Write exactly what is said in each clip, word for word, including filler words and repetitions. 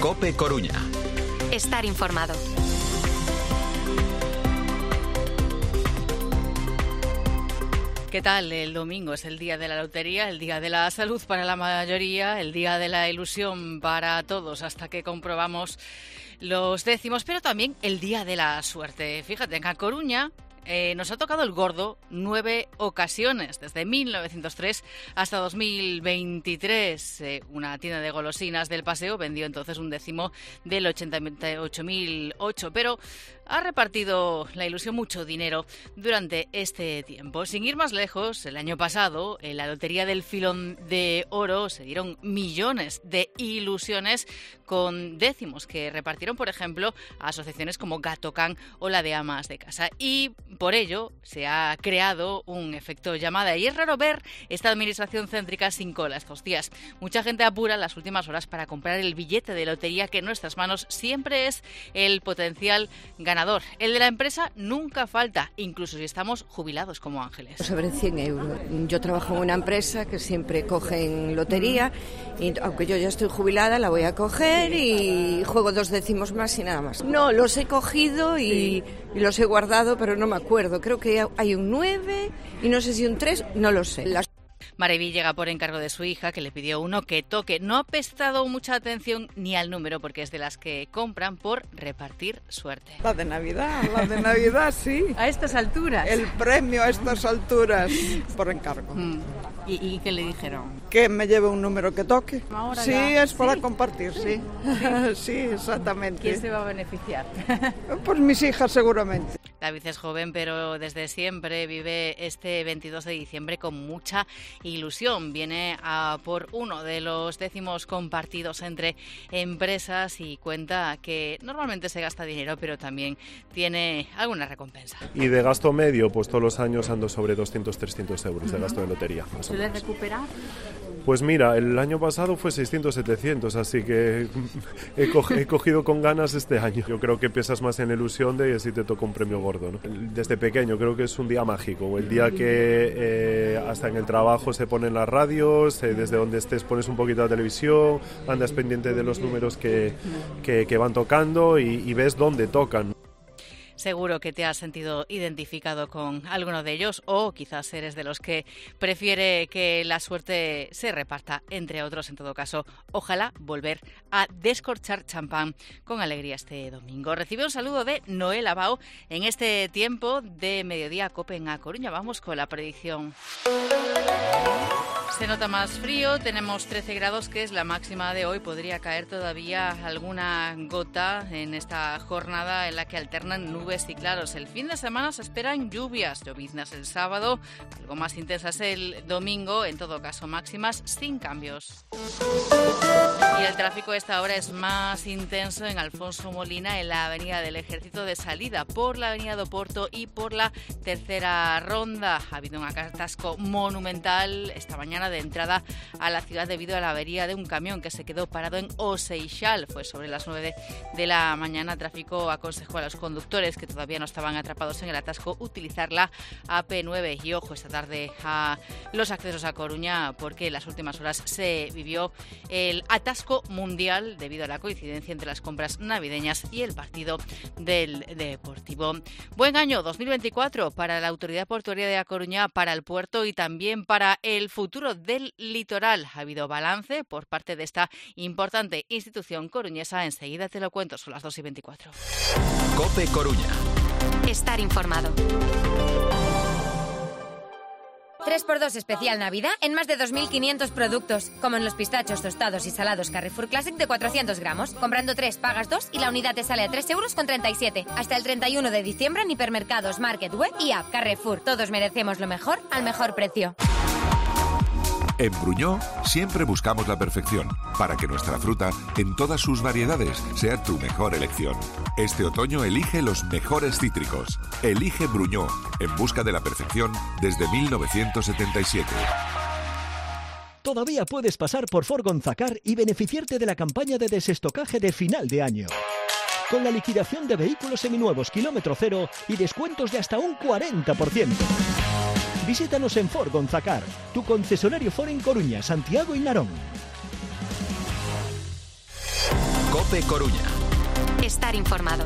COPE Coruña. Estar informado. ¿Qué tal? El domingo es el día de la lotería, el día de la salud para la mayoría, el día de la ilusión para todos hasta que comprobamos los décimos, pero también el día de la suerte. Fíjate, en A Coruña eh, nos ha tocado el gordo nueve ocasiones, desde mil novecientos tres hasta dos mil veintitrés. Eh, una tienda de golosinas del Paseo vendió entonces un décimo del ochenta y ocho mil ocho, pero ha repartido la ilusión mucho dinero durante este tiempo. Sin ir más lejos, el año pasado, en la Lotería del Filón de Oro, se dieron millones de ilusiones con décimos que repartieron, por ejemplo, a asociaciones como Gato Can o la de Amas de Casa. Y por ello se ha creado un efecto llamada. Y es raro ver esta administración céntrica sin cola estos días. Mucha gente apura en las últimas horas para comprar el billete de lotería que en nuestras manos siempre es el potencial ganador. Ganador. El de la empresa nunca falta, incluso si estamos jubilados como ángeles. Sobre cien euros. Yo trabajo en una empresa que siempre cogen lotería y aunque yo ya estoy jubilada la voy a coger y juego dos décimos más y nada más. No, los he cogido y, sí. y los he guardado, pero no me acuerdo. Creo que hay un nueve y no sé si un tres, no lo sé. Las Mareví llega por encargo de su hija, que le pidió uno que toque. No ha prestado mucha atención ni al número, porque es de las que compran por repartir suerte. La de Navidad, la de Navidad, sí. ¿A estas alturas? El premio a estas alturas, por encargo. Mm. ¿Y, ¿Y qué le dijeron? Que me lleve un número que toque. Ahora sí, ya. es para ¿Sí? compartir, sí. Sí. Sí, exactamente. ¿Quién se va a beneficiar? Pues mis hijas seguramente. David es joven, pero desde siempre vive este veintidós de diciembre con mucha ilusión. Viene a por uno de los décimos compartidos entre empresas y cuenta que normalmente se gasta dinero, pero también tiene alguna recompensa. Y de gasto medio, pues todos los años ando sobre doscientos, trescientos euros de gasto de lotería. ¿Suele recuperar? Pues mira, el año pasado fue seiscientos, setecientos, así que he, co- he cogido con ganas este año. Yo creo que piensas más en la ilusión de si te toca un premio gordo, ¿no? Desde pequeño creo que es un día mágico, el día que eh, hasta en el trabajo se ponen las radios, eh, desde donde estés pones un poquito de televisión, andas pendiente de los números que, que, que van tocando y, y ves dónde tocan. Seguro que te has sentido identificado con alguno de ellos o quizás eres de los que prefiere que la suerte se reparta entre otros. En todo caso, ojalá volver a descorchar champán con alegría este domingo. Recibe un saludo de Noel Abao en este tiempo de mediodía COPE en A Coruña. Vamos con la predicción. Se nota más frío, tenemos trece grados, que es la máxima de hoy. Podría caer todavía alguna gota en esta jornada en la que alternan nubes y claros. El fin de semana se esperan lluvias, lloviznas el sábado, algo más intensas el domingo, en todo caso máximas sin cambios. Y el tráfico a esta hora es más intenso en Alfonso Molina, en la avenida del Ejército, de salida por la avenida do Porto y por la tercera ronda. Ha habido un atasco monumental esta mañana de entrada a la ciudad debido a la avería de un camión que se quedó parado en Oseixal. Fue sobre las nueve de la mañana. Tráfico aconsejó a los conductores que todavía no estaban atrapados en el atasco utilizar la A P nueve. Y ojo esta tarde a los accesos a Coruña, porque en las últimas horas se vivió el atasco mundial debido a la coincidencia entre las compras navideñas y el partido del Deportivo. Buen año dos mil veinticuatro para la Autoridad Portuaria de A Coruña, para el puerto y también para el futuro del litoral. Ha habido balance por parte de esta importante institución coruñesa. Enseguida te lo cuento, son las dos y veinticuatro. COPE Coruña. Estar informado. tres por dos especial Navidad en más de dos mil quinientos productos, como en los pistachos tostados y salados Carrefour Classic de cuatrocientos gramos. Comprando tres, pagas dos y la unidad te sale a tres euros con treinta y siete. Hasta el treinta y uno de diciembre en hipermercados, market, web y app. Carrefour, todos merecemos lo mejor al mejor precio. En Bruñó siempre buscamos la perfección para que nuestra fruta, en todas sus variedades, sea tu mejor elección. Este otoño elige los mejores cítricos. Elige Bruñó, en busca de la perfección desde mil novecientos setenta y siete. Todavía puedes pasar por Ford Gonzacar y beneficiarte de la campaña de desestocaje de final de año. Con la liquidación de vehículos seminuevos kilómetro cero y descuentos de hasta un cuarenta por ciento. Visítanos en Ford Gonzacar, tu concesionario Ford en Coruña, Santiago y Narón. COPE Coruña. Estar informado.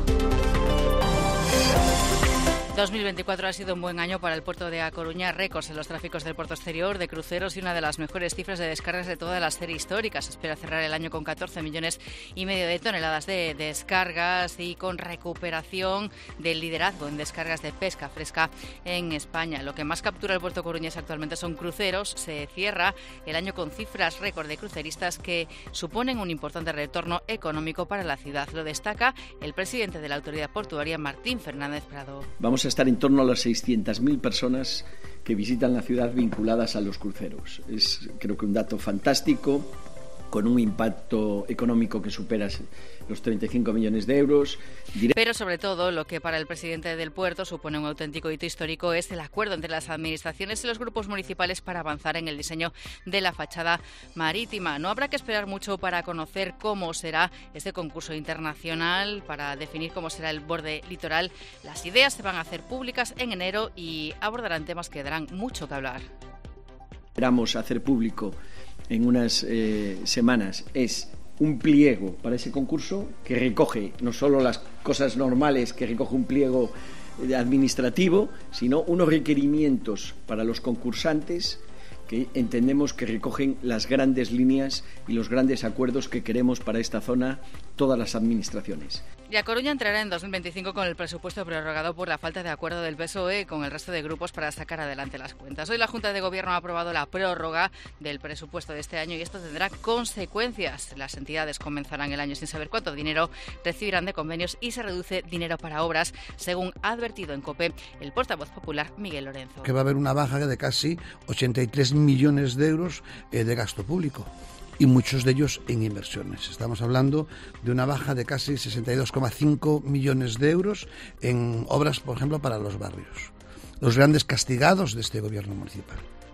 dos mil veinticuatro ha sido un buen año para el puerto de A Coruña, récords en los tráficos del puerto exterior, de cruceros y una de las mejores cifras de descargas de toda la serie histórica. Se espera cerrar el año con catorce millones y medio de toneladas de descargas y con recuperación del liderazgo en descargas de pesca fresca en España. Lo que más captura el puerto coruñés actualmente son cruceros. Se cierra el año con cifras récord de cruceristas que suponen un importante retorno económico para la ciudad. Lo destaca el presidente de la autoridad portuaria, Martín Fernández Prado. Vamos a estar en torno a las seiscientas mil personas que visitan la ciudad vinculadas a los cruceros. Es, creo que un dato fantástico, con un impacto económico que supera los treinta y cinco millones de euros. Pero sobre todo, lo que para el presidente del puerto supone un auténtico hito histórico es el acuerdo entre las administraciones y los grupos municipales para avanzar en el diseño de la fachada marítima. No habrá que esperar mucho para conocer cómo será este concurso internacional, para definir cómo será el borde litoral. Las ideas se van a hacer públicas en enero y abordarán temas que darán mucho que hablar. Esperamos hacer público en unas eh, semanas es un pliego para ese concurso que recoge no solo las cosas normales que recoge un pliego administrativo, sino unos requerimientos para los concursantes que entendemos que recogen las grandes líneas y los grandes acuerdos que queremos para esta zona todas las administraciones. Y A Coruña entrará en dos mil veinticinco con el presupuesto prorrogado por la falta de acuerdo del P S O E con el resto de grupos para sacar adelante las cuentas. Hoy la Junta de Gobierno ha aprobado la prórroga del presupuesto de este año y esto tendrá consecuencias. Las entidades comenzarán el año sin saber cuánto dinero recibirán de convenios y se reduce dinero para obras, según ha advertido en COPE el portavoz popular Miguel Lorenzo. Que va a haber una baja de casi ochenta y tres millones de euros eh, de gasto público. Y muchos de ellos en inversiones. Estamos hablando de una baja de casi sesenta y dos coma cinco millones de euros en obras, por ejemplo, para los barrios. Los grandes castigados de este gobierno municipal.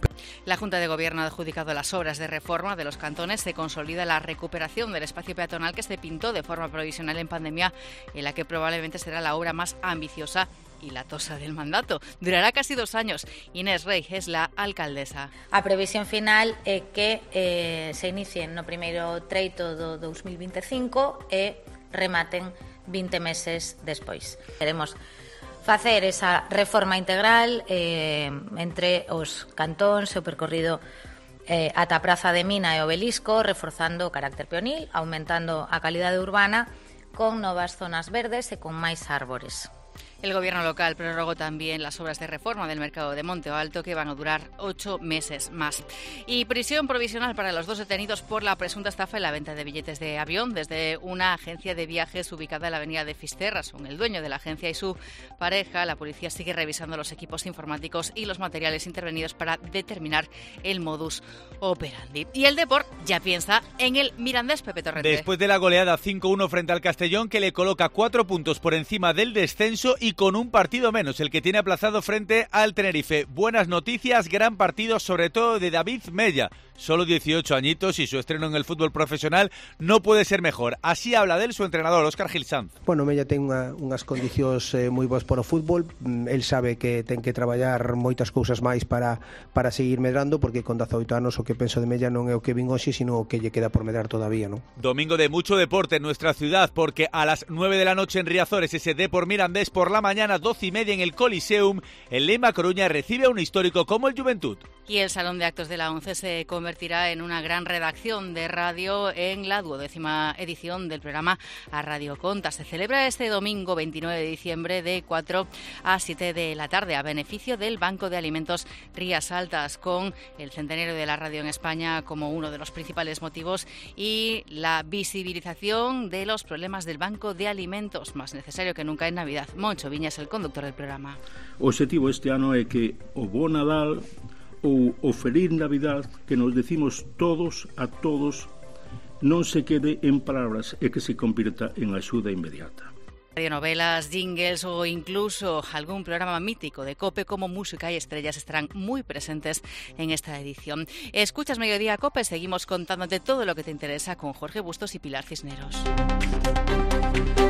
La Junta de Gobierno ha adjudicado las obras de reforma de los cantones. Se consolida la recuperación del espacio peatonal que se pintó de forma provisional en pandemia, en la que probablemente será la obra más ambiciosa y latosa del mandato. Durará casi dos años. Inés Rey es la alcaldesa. A previsión final é que eh, se inicien no primeiro treito do dos mil veinticinco e rematen vinte meses despois. Queremos facer esa reforma integral eh, entre os cantóns e o percorrido eh, ata a Praza de Mina e o Obelisco, reforzando o carácter peonil, aumentando a calidade urbana con novas zonas verdes e con máis árbores. El Gobierno local prorrogó también las obras de reforma del mercado de Monte Alto, que van a durar ocho meses más. Y prisión provisional para los dos detenidos por la presunta estafa en la venta de billetes de avión desde una agencia de viajes ubicada en la avenida de Fisterra. Son el dueño de la agencia y su pareja. La policía sigue revisando los equipos informáticos y los materiales intervenidos para determinar el modus operandi. Y el Depor ya piensa en el Mirandés, Pepe Torrente. Después de la goleada cinco uno frente al Castellón, que le coloca cuatro puntos por encima del descenso y con un partido menos, el que tiene aplazado frente al Tenerife. Buenas noticias, gran partido, sobre todo de David Mella. Solo dieciocho añitos y su estreno en el fútbol profesional no puede ser mejor. Así habla de él su entrenador, Óscar Gil Sanz. Bueno, Mella ten unha, unhas condicións eh, moi boas para o fútbol. El sabe que ten que traballar moitas cousas máis para, para seguir medrando, porque con dezaoito anos o que penso de Mella non é o que vin hoxe, sino o que lle queda por medrar todavía, non? Domingo de mucho deporte en nuestra ciudad, porque a las nueve de la noche en Riazores, ese Depor Mirandés, por la mañana doce y media en el Coliseum, el Lema Coruña recibe a un histórico como el Juventud. Y el Salón de Actos de la ONCE se convertirá en una gran redacción de radio en la duodécima edición del programa A Radio Conta. Se celebra este domingo veintinueve de diciembre de cuatro a siete de la tarde a beneficio del Banco de Alimentos Rías Altas, con el centenario de la radio en España como uno de los principales motivos y la visibilización de los problemas del Banco de Alimentos, más necesario que nunca en Navidad. Moncho Viñas, el conductor del programa. O objetivo este ano é que o Bo Nadal ou o Feliz Navidad que nos decimos todos a todos non se quede en palabras e que se convirta en axuda inmediata. Radionovelas, jingles o incluso algún programa mítico de COPE como Música y Estrellas estarán muy presentes en esta edición. Escuchas Mediodía COPE, seguimos contándote todo lo que te interesa con Jorge Bustos y Pilar Cisneros.